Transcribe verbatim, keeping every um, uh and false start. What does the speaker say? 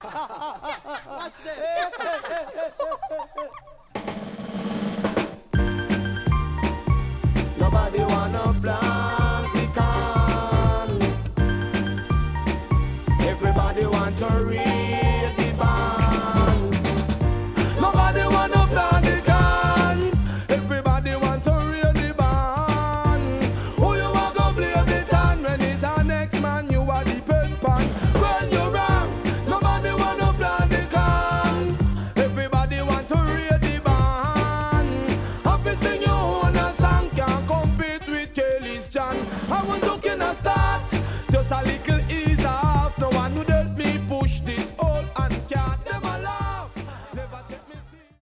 Watch this. Nobody wanna plant the can. Everybody want to read the band. Nobody wanna plant the can. Everybody want to read the band. Who you want to blame it on when it's our next man? You are the pen pan. When you're wrong, nobody wanna plant the can. Everybody want to read the band. Have you seen your own a song can't compete with Kelly's John? I was looking at start just a little.